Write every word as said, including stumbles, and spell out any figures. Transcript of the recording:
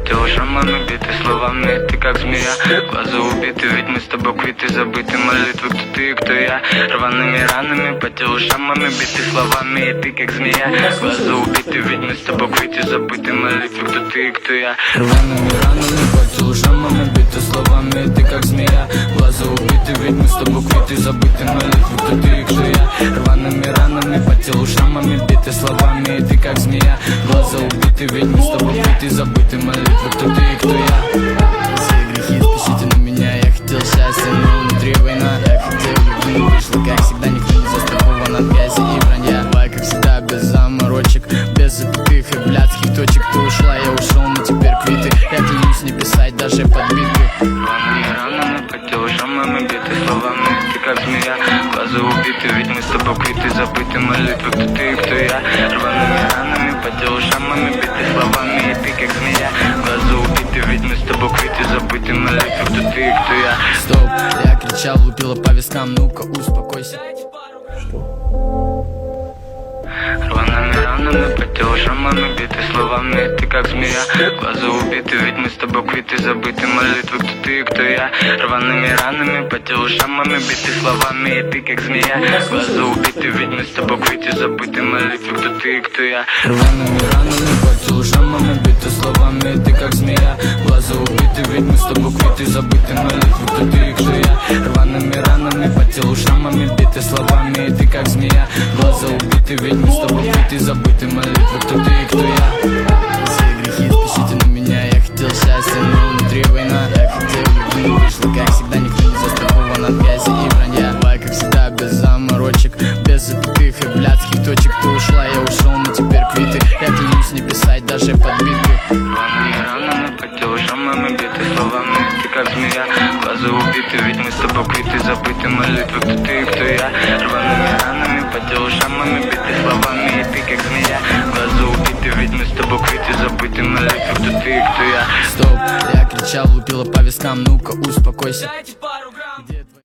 телу шрамами, биты словами, ты как змея. Глаза убиты, ведь мы с тобой квиты, забыты молитвы, кто ты и кто я. Рваными ранами, по телу шрамами, биты словами, и ты как змея. Глаза убиты, ведь мы с тобой квиты, забыты молитвы, кто ты и кто я. Рваными ранами, по телу шрамами, биты словами, и ты как змея. Глаза убиты, ведь мы с тобой квиты, забыты молитвы, кто ты и кто я. Рваными ранами, по телу шрамами, биты словами, и ты как змея. Глаза убиты, ведь мы с тобой квиты, забыты молитвы, кто ты и кто я. Все грехи спишите на меня, я хотел счастья, но внутри война. Я хотел любви, но вышло как всегда, никто не застрахован от грязи и вранья. Давай, как всегда, без заморочек, без запятых и блядских точек. Ты ушла, я ушел, но теперь квиты. Я клянусь не писать даже подбитки. Рваными ранами, по телу шрамами, биты словами, ты как змея. Глаза убиты, ведь мы с тобой квиты, забыты молитвы, кто ты и кто я. Рваными ранами, по телу шрамами, биты словами, и ты как змея. Глаза убиты, ведь мы с тобой квиты, забыты молитвы, кто ты и кто я. Стоп, я кричал, лупила по вискам, ну-ка успокойся. Рваными ранами, по телу шрамами, биты словами, ты как змея. Глаза убиты, ведь мы с тобой квиты, забыты молитвы, кто ты и кто я. Рваными ранами, по телу шрамами, биты словами, и ты как змея. Глаза убиты, ведь мы с тобой квиты, забыты молитвы, кто ты и кто я. Рваными ранами, по телу шрамами, биты словами, и ты как змея. Глаза убиты, ведь мы с тобой квиты, забыты молитвы, кто ты и кто я. Рваными ранами, по телу шрамами, биты словами, и ты как змея. Глаза убиты, ведь мы с тобой квиты, забыты молитвы, кто ты и кто я. Все грехи спишите на меня, я хотел счастья, но внутри война. Я хотел любви, но вышло как всегда, никто не застрахован от грязи и вранья. Давай, как всегда, без заморочек, без запятых и блядских точек. Ты ушла, я ушел, но теперь квиты. Я клянусь не писать даже подбитки. Рваными ранами, по телу шрамами, биты словами, ты как змея. Глаза убиты, ведь мы с тобой квиты, забыты молитвы, кто ты и кто я. Рваными ранами, по телу шрамами, биты словами, и ты как змея. Глаза убиты, ведь мы с тобой квиты, забыты молитвы, кто ты и кто я. Стоп, я кричал, лупила по вискам, ну-ка успокойся.